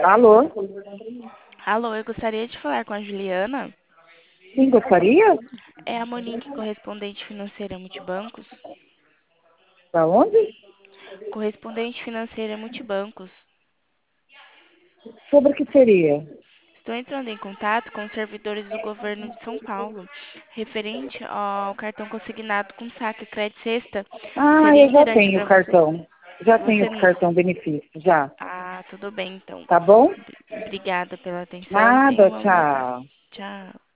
Alô? Alô, eu gostaria de falar com a Juliana. Sim, gostaria? É a Monique, correspondente financeira Multibancos. Da onde? Correspondente financeira Multibancos. Sobre o que seria? Estou entrando em contato com os servidores do governo de São Paulo, referente ao cartão consignado com saque crédito sexta. Ah, Seria eu já interessante tenho o para você. cartão. Já tenho Você. o cartão benefício, já. Ah, tudo bem então. Tá bom? Obrigada pela atenção. Tenha Nada, uma boa tarde. tchau. Tchau.